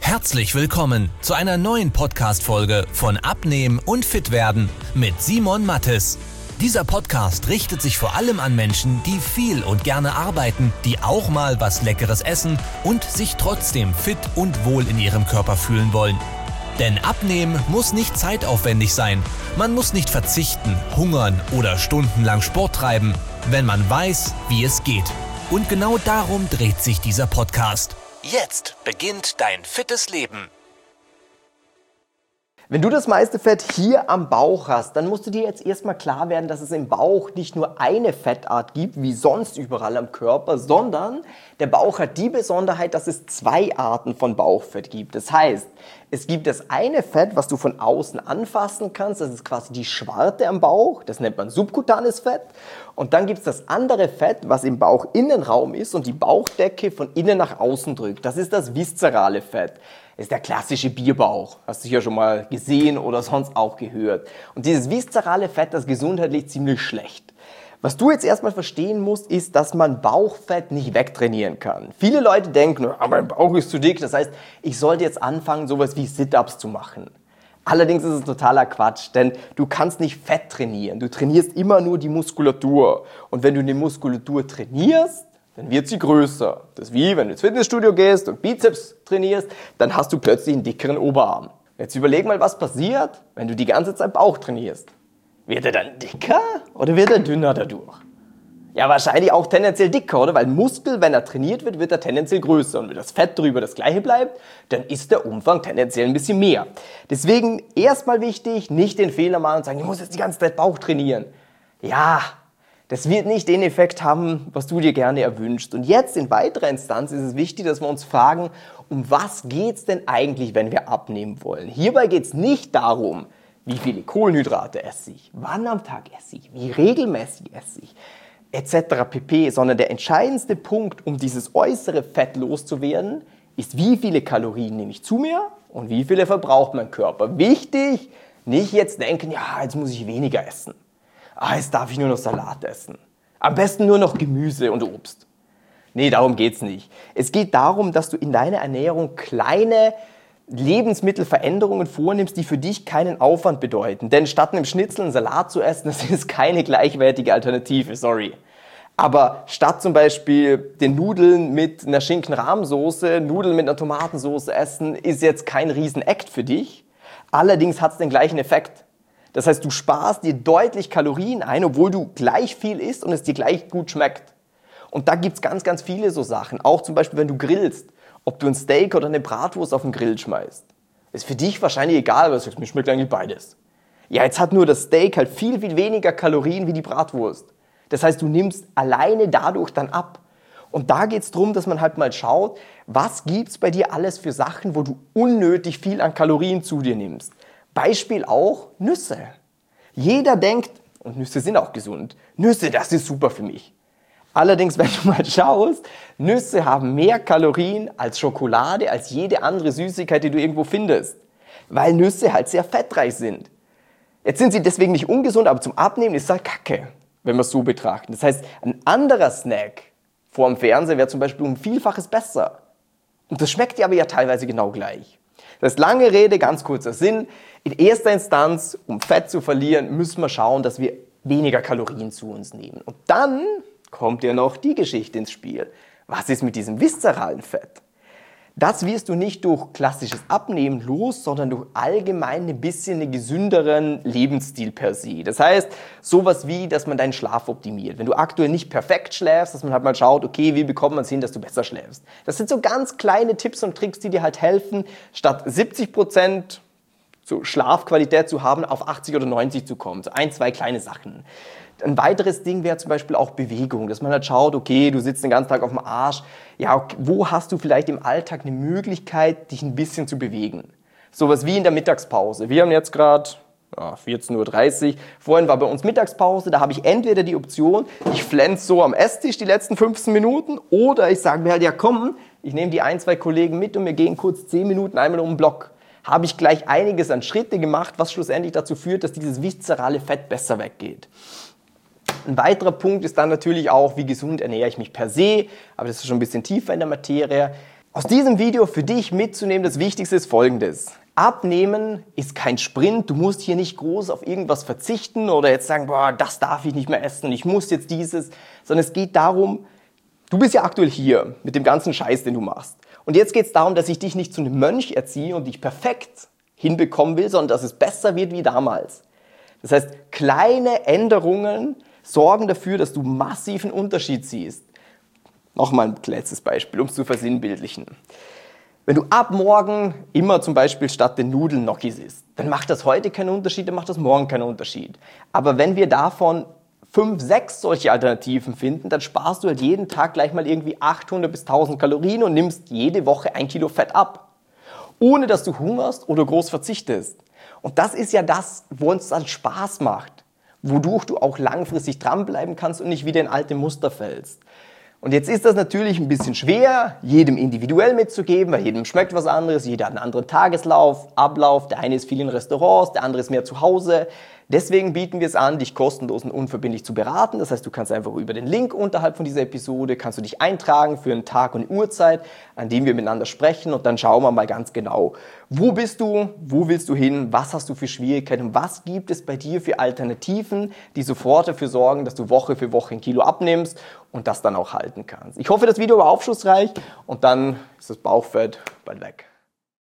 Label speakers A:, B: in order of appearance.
A: Herzlich willkommen zu einer neuen Podcast-Folge von Abnehmen und Fitwerden mit Simon Mattes. Dieser Podcast richtet sich vor allem an Menschen, die viel und gerne arbeiten, die auch mal was Leckeres essen und sich trotzdem fit und wohl in ihrem Körper fühlen wollen. Denn Abnehmen muss nicht zeitaufwendig sein. Man muss nicht verzichten, hungern oder stundenlang Sport treiben, wenn man weiß, wie es geht. Und genau darum dreht sich dieser Podcast. Jetzt beginnt dein fittes Leben.
B: Wenn du das meiste Fett hier am Bauch hast, dann musst du dir jetzt erstmal klar werden, dass es im Bauch nicht nur eine Fettart gibt, wie sonst überall am Körper, sondern der Bauch hat die Besonderheit, dass es zwei Arten von Bauchfett gibt. Das heißt, es gibt das eine Fett, was du von außen anfassen kannst, das ist quasi die Schwarte am Bauch, das nennt man subkutanes Fett. Und dann gibt es das andere Fett, was im Bauchinnenraum ist und die Bauchdecke von innen nach außen drückt. Das ist das viszerale Fett. Das ist der klassische Bierbauch. Hast du ja schon mal gesehen oder sonst auch gehört. Und dieses viszerale Fett, das ist gesundheitlich ziemlich schlecht. Was du jetzt erstmal verstehen musst, ist, dass man Bauchfett nicht wegtrainieren kann. Viele Leute denken, mein Bauch ist zu dick, das heißt, ich sollte jetzt anfangen, sowas wie Sit-Ups zu machen. Allerdings ist es totaler Quatsch, denn du kannst nicht Fett trainieren. Du trainierst immer nur die Muskulatur. Und wenn du die Muskulatur trainierst, dann wird sie größer. Das ist wie, wenn du ins Fitnessstudio gehst und Bizeps trainierst, dann hast du plötzlich einen dickeren Oberarm. Jetzt überleg mal, was passiert, wenn du die ganze Zeit Bauch trainierst. Wird er dann dicker oder wird er dünner dadurch? Ja, wahrscheinlich auch tendenziell dicker, oder? Weil ein Muskel, wenn er trainiert wird, wird er tendenziell größer. Und wenn das Fett drüber das gleiche bleibt, dann ist der Umfang tendenziell ein bisschen mehr. Deswegen erstmal wichtig, nicht den Fehler machen und sagen, ich muss jetzt die ganze Zeit Bauch trainieren. Ja, das wird nicht den Effekt haben, was du dir gerne erwünschst. Und jetzt in weiterer Instanz ist es wichtig, dass wir uns fragen, um was geht's denn eigentlich, wenn wir abnehmen wollen? Hierbei geht's nicht darum, wie viele Kohlenhydrate esse ich, wann am Tag esse ich, wie regelmäßig esse ich, etc. pp., sondern der entscheidendste Punkt, um dieses äußere Fett loszuwerden, ist, wie viele Kalorien nehme ich zu mir und wie viele verbraucht mein Körper. Wichtig, nicht jetzt denken, ja, jetzt muss ich weniger essen. Jetzt darf ich nur noch Salat essen. Am besten nur noch Gemüse und Obst. Nee, darum geht's nicht. Es geht darum, dass du in deiner Ernährung kleine Lebensmittelveränderungen vornimmst, die für dich keinen Aufwand bedeuten. Denn statt einem Schnitzel einen Salat zu essen, das ist keine gleichwertige Alternative, sorry. Aber statt zum Beispiel den Nudeln mit einer Schinken-Rahmsoße, Nudeln mit einer Tomatensoße essen, ist jetzt kein Riesen-Act für dich. Allerdings hat es den gleichen Effekt. Das heißt, du sparst dir deutlich Kalorien ein, obwohl du gleich viel isst und es dir gleich gut schmeckt. Und da gibt's ganz, ganz viele so Sachen. Auch zum Beispiel, wenn du grillst, ob du ein Steak oder eine Bratwurst auf den Grill schmeißt. Ist für dich wahrscheinlich egal, aber du sagst, mir schmeckt eigentlich beides. Ja, jetzt hat nur das Steak halt viel, viel weniger Kalorien wie die Bratwurst. Das heißt, du nimmst alleine dadurch dann ab. Und da geht's drum, dass man halt mal schaut, was gibt's bei dir alles für Sachen, wo du unnötig viel an Kalorien zu dir nimmst. Beispiel auch Nüsse. Jeder denkt, und Nüsse sind auch gesund, Nüsse, das ist super für mich. Allerdings, wenn du mal schaust, Nüsse haben mehr Kalorien als Schokolade, als jede andere Süßigkeit, die du irgendwo findest. Weil Nüsse halt sehr fettreich sind. Jetzt sind sie deswegen nicht ungesund, aber zum Abnehmen ist es halt Kacke, wenn wir es so betrachten. Das heißt, ein anderer Snack vor dem Fernseher wäre zum Beispiel um Vielfaches besser. Und das schmeckt dir aber ja teilweise genau gleich. Das ist lange Rede, ganz kurzer Sinn. In erster Instanz, um Fett zu verlieren, müssen wir schauen, dass wir weniger Kalorien zu uns nehmen. Und dann kommt ja noch die Geschichte ins Spiel. Was ist mit diesem viszeralen Fett? Das wirst du nicht durch klassisches Abnehmen los, sondern durch allgemein ein bisschen einen gesünderen Lebensstil per se. Das heißt, sowas wie, dass man deinen Schlaf optimiert. Wenn du aktuell nicht perfekt schläfst, dass man halt mal schaut, okay, wie bekommt man es hin, dass du besser schläfst. Das sind so ganz kleine Tipps und Tricks, die dir halt helfen, statt 70% so Schlafqualität zu haben, auf 80 oder 90 zu kommen. So ein, zwei kleine Sachen. Ein weiteres Ding wäre zum Beispiel auch Bewegung, dass man halt schaut, okay, du sitzt den ganzen Tag auf dem Arsch, ja, okay, wo hast du vielleicht im Alltag eine Möglichkeit, dich ein bisschen zu bewegen? Sowas wie in der Mittagspause. Wir haben jetzt gerade 14:30 Uhr, vorhin war bei uns Mittagspause, da habe ich entweder die Option, ich flänze so am Esstisch die letzten 15 Minuten oder ich sage mir halt, ja komm, ich nehme die ein, zwei Kollegen mit und wir gehen kurz 10 Minuten einmal um den Block. Habe ich gleich einiges an Schritte gemacht, was schlussendlich dazu führt, dass dieses viszerale Fett besser weggeht. Ein weiterer Punkt ist dann natürlich auch, wie gesund ernähre ich mich per se, aber das ist schon ein bisschen tiefer in der Materie. Aus diesem Video für dich mitzunehmen, das Wichtigste ist Folgendes. Abnehmen ist kein Sprint, du musst hier nicht groß auf irgendwas verzichten oder jetzt sagen, boah, das darf ich nicht mehr essen, ich muss jetzt dieses, sondern es geht darum, du bist ja aktuell hier mit dem ganzen Scheiß, den du machst. Und jetzt geht es darum, dass ich dich nicht zu einem Mönch erziehe und dich perfekt hinbekommen will, sondern dass es besser wird wie damals. Das heißt, kleine Änderungen sorgen dafür, dass du massiven Unterschied siehst. Nochmal ein letztes Beispiel, um es zu versinnbildlichen. Wenn du ab morgen immer zum Beispiel statt den Nudeln Gnocchis isst, dann macht das heute keinen Unterschied, dann macht das morgen keinen Unterschied. Aber wenn wir davon 5, 6 solche Alternativen finden, dann sparst du halt jeden Tag gleich mal irgendwie 800 bis 1000 Kalorien und nimmst jede Woche 1 Kilo Fett ab. Ohne dass du hungerst oder groß verzichtest. Und das ist ja das, wo uns dann Spaß macht. Wodurch du auch langfristig dranbleiben kannst und nicht wieder in alte Muster fällst. Und jetzt ist das natürlich ein bisschen schwer, jedem individuell mitzugeben, weil jedem schmeckt was anderes, jeder hat einen anderen Tageslauf, Ablauf, der eine ist viel in Restaurants, der andere ist mehr zu Hause. Deswegen bieten wir es an, dich kostenlos und unverbindlich zu beraten. Das heißt, du kannst einfach über den Link unterhalb von dieser Episode, kannst du dich eintragen für einen Tag und eine Uhrzeit, an dem wir miteinander sprechen und dann schauen wir mal ganz genau, wo bist du, wo willst du hin, was hast du für Schwierigkeiten, was gibt es bei dir für Alternativen, die sofort dafür sorgen, dass du Woche für Woche 1 Kilo abnimmst und das dann auch halten kannst. Ich hoffe, das Video war aufschlussreich und dann ist das Bauchfett bald weg.